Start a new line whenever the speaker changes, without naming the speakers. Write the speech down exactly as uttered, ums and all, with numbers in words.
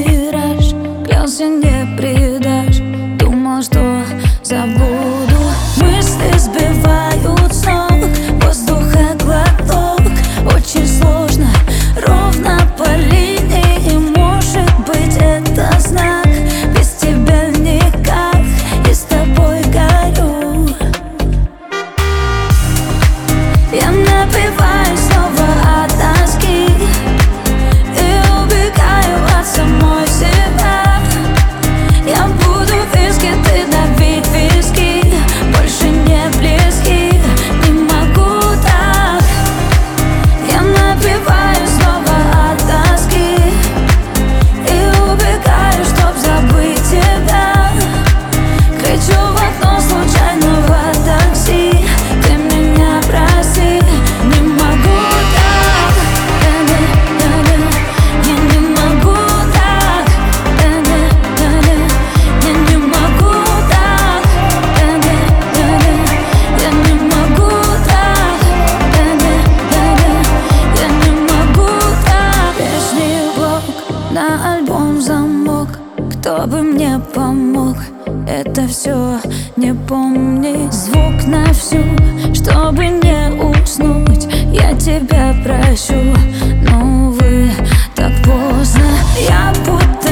мираж. Клялся, не предашь, думал, что забуду. Мысли сбивают с ног, воздуха глоток. Очень сложно, ровно по линии. Может быть, это знак, без тебя никак, и с тобой горю. Я напиваюсь снова от тоски и убегаю от самой себя. Я буду виски, ты давить виски, больше не близки, не могу так. Я напиваюсь снова от тоски и убегаю, чтоб забыть тебя. Кричу в окно случайного такси: ты меня прости, не могу так. Я не могу так. Я не могу так. Я не могу так. Я не могу так. Лишний блок на альбом замок. Кто бы мне помог это все не помнить? Звук на всю, чтобы не уснуть. Я тебя прощу, но увы, так поздно. Я будто